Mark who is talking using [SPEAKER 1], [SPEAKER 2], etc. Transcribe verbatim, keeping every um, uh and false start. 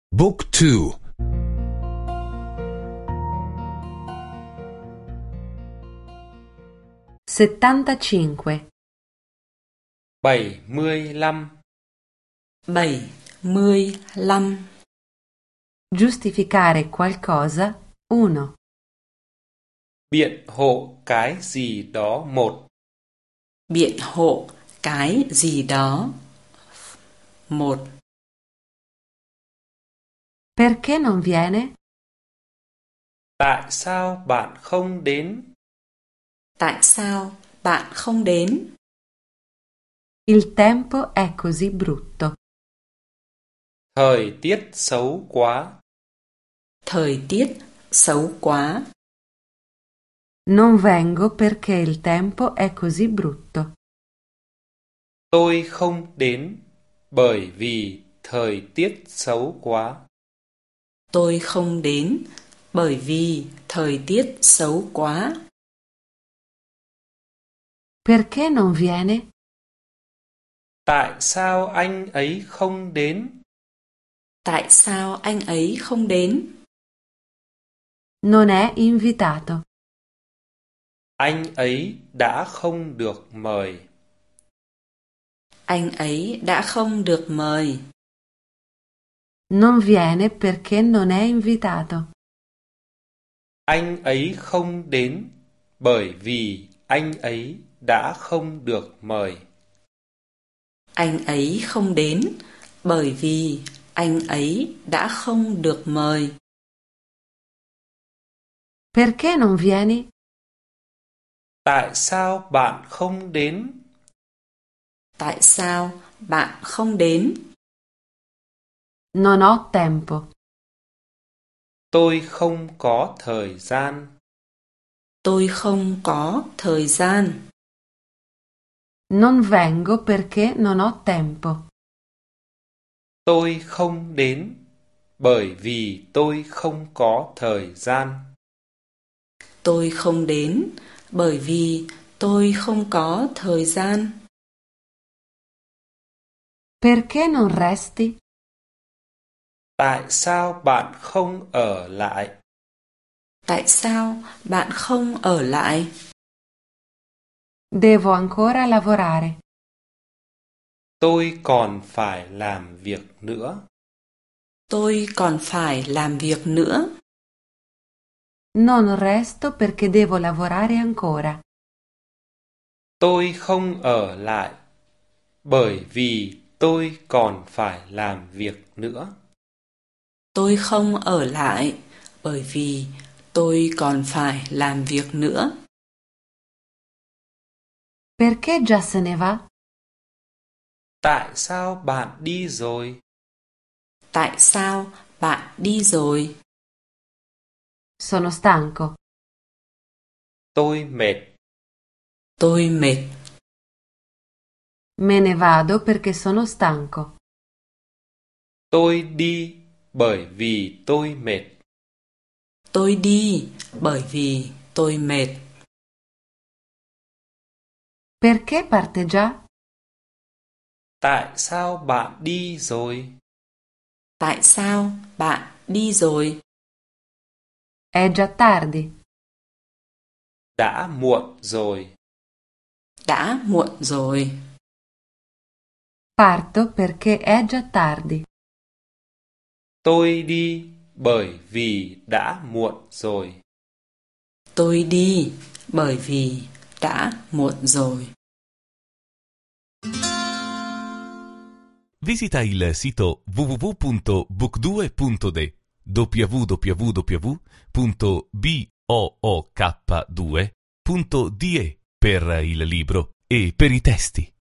[SPEAKER 1] Book two.
[SPEAKER 2] settantacinque.
[SPEAKER 3] bảy mươi lăm.
[SPEAKER 4] bảy mươi lăm.
[SPEAKER 2] Giustificare qualcosa. uno.
[SPEAKER 3] Biện hộ cái gì đó. Một.
[SPEAKER 4] Biện hộ cái gì đó. Một.
[SPEAKER 2] Perché non viene?
[SPEAKER 3] Tại sao bạn không đến?
[SPEAKER 4] Tại sao bạn không đến?
[SPEAKER 2] Il tempo è così brutto.
[SPEAKER 3] Thời tiết xấu quá.
[SPEAKER 4] Thời tiết xấu quá.
[SPEAKER 2] Non vengo perché il tempo è così brutto.
[SPEAKER 3] Tôi không đến bởi vì thời tiết xấu quá.
[SPEAKER 4] Tôi không đến bởi vì thời tiết xấu quá.
[SPEAKER 2] Perché non viene?
[SPEAKER 3] Tại sao anh ấy không đến?
[SPEAKER 4] Tại sao anh ấy không đến?
[SPEAKER 2] Non è invitato.
[SPEAKER 3] Anh ấy đã không được mời.
[SPEAKER 4] Anh ấy đã không được mời.
[SPEAKER 2] Non viene perché non è invitato.
[SPEAKER 3] Anh ấy không đến bởi vì anh ấy đã không được mời.
[SPEAKER 4] Anh ấy không đến bởi vì anh ấy đã không được mời.
[SPEAKER 2] Perché non vieni?
[SPEAKER 3] Tại sao bạn không đến?
[SPEAKER 4] Tại sao bạn không đến?
[SPEAKER 2] Non ho tempo.
[SPEAKER 3] Tôi không có thời gian.
[SPEAKER 4] Tôi không có thời gian.
[SPEAKER 2] Non vengo perché non ho tempo.
[SPEAKER 3] Tôi không đến bởi vì tôi không có thời gian.
[SPEAKER 4] Tôi không đến bởi vì tôi không có thời gian.
[SPEAKER 2] Perché non resti?
[SPEAKER 3] Tại sao bạn không ở lại?
[SPEAKER 4] Tại sao bạn không ở lại?
[SPEAKER 2] Devo ancora lavorare.
[SPEAKER 3] Tôi còn phải làm việc nữa.
[SPEAKER 4] Tôi còn phải làm việc nữa.
[SPEAKER 2] Non resto perché devo lavorare ancora.
[SPEAKER 3] Tôi không ở lại bởi vì tôi còn phải làm việc nữa.
[SPEAKER 4] Tôi không ở lại bởi vì tôi còn phải làm việc nữa.
[SPEAKER 2] Perché già se ne va?
[SPEAKER 3] Tại sao bạn đi rồi?
[SPEAKER 4] Tại sao bạn đi rồi?
[SPEAKER 2] Sono stanco.
[SPEAKER 3] Tôi mệt.
[SPEAKER 4] Tôi mệt.
[SPEAKER 2] Me ne vado perché sono stanco.
[SPEAKER 3] Tôi đi bởi vì tôi mệt.
[SPEAKER 4] Tôi đi bởi vì tôi mệt.
[SPEAKER 2] Perché parte già?
[SPEAKER 3] Tại sao bạn đi rồi?
[SPEAKER 4] Tại sao bạn đi rồi?
[SPEAKER 2] È già tardi.
[SPEAKER 3] Đã muộn rồi.
[SPEAKER 4] Đã muộn rồi.
[SPEAKER 2] Parto perché è già tardi.
[SPEAKER 3] Tôi đi bởi vì đã muộn rồi.
[SPEAKER 4] Tôi đi bởi vì đã muộn rồi.
[SPEAKER 1] Visita il sito w w w punto book due punto d w w w punto book due punto d e per il libro e per i testi.